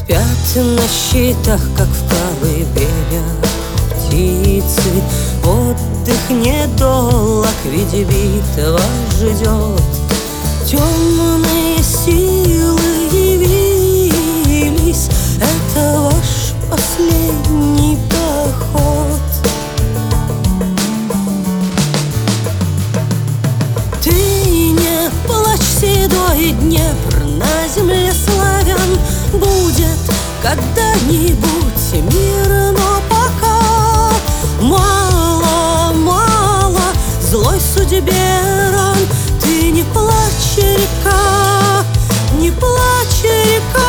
Спят на щитах, как в колыбелях птицы. Отдых недолг, ведь битва ждет. Темные силы явились, это ваш последний поход. Ты не плачь, седой Днепр, на земле славян будет когда-нибудь мир, но пока мало, мало злой судьбе ран. Ты не плачь, река, не плачь, река.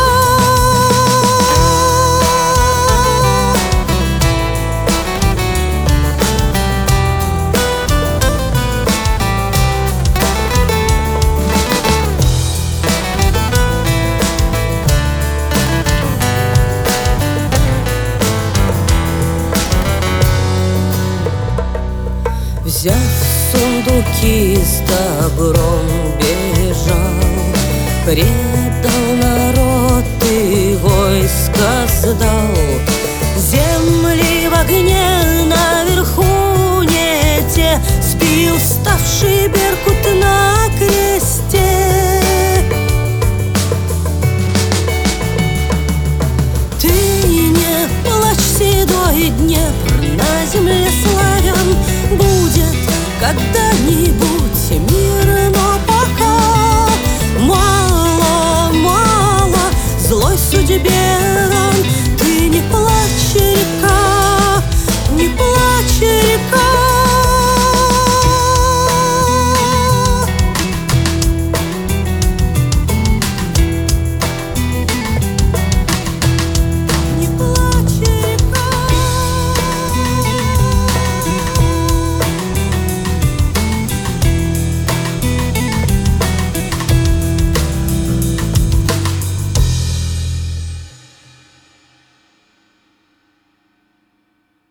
Взяв сундуки с добром, бежал, предал народ и войско сдал. Земли в огне наверху не те, сбил ставший беркут на крест.